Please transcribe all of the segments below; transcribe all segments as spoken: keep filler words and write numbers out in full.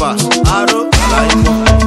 pass. Aro, alaye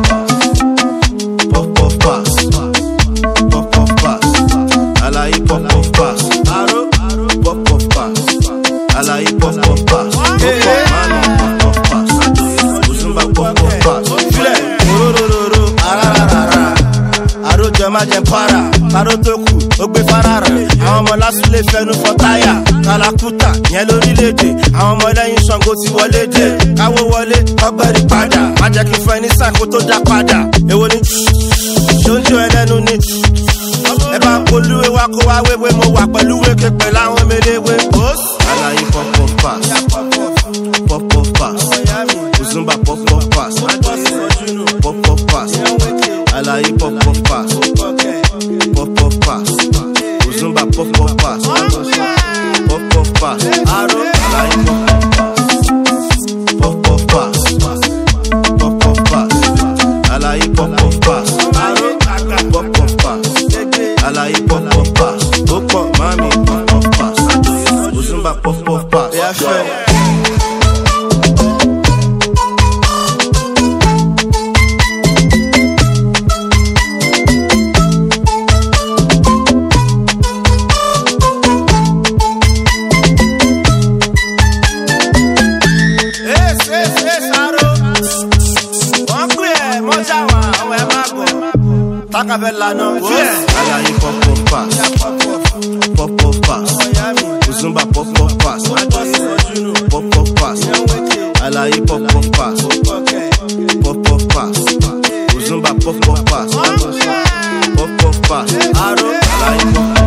pop pop pass. Pop pop pass. Alaye pop pop pass. Aro, pop pop pass. Alaye pop pop pass. Pop pop pass. Uzumba pop pop pass. File, orororo, ararara. Aro jama jẹ para, aro tó kù, ó gbé farara. Àwọn ọmọ lásìlè fẹnu fọ táyà, kàlàkùtà yẹn lórílẹ̀-èdè. Àwọn ọmọ lẹ́yìn Ṣàngó ti wọlé dé, káwó wọlé, ọgbẹ́rì padà. Má jẹ́ kí fún ẹni sàkó tó dá padà. Èwo ni ṣó ń jó ẹlẹ́nu ni? Ẹ bá ń polúwe wá kó wá wéwé, mo wà pẹ̀lú wéke pẹ̀lú àwọn emeléwé. Alaye pop pop pass, pop pop pass, Uzumba pop pop pass, pop pop pass. Alaye pop pop pass, pop pop pass, Uzumba pop pop pass, pop pop pass. Aro, alaye pop pop pass, pop pop pass. Alaye pop pop pass, aro, pop pop pass. Alaye pop pop pass, pop pop mami pop pop pass, Uzumba pop pop pass. Takabella no, alaye pop pop pass, pop pop pass, Uzumba pop pop pass, pop pop pass, alaye pop pop pass, pop pop pass, Uzumba pop pop pass, pop pop pass, aro alaye pop.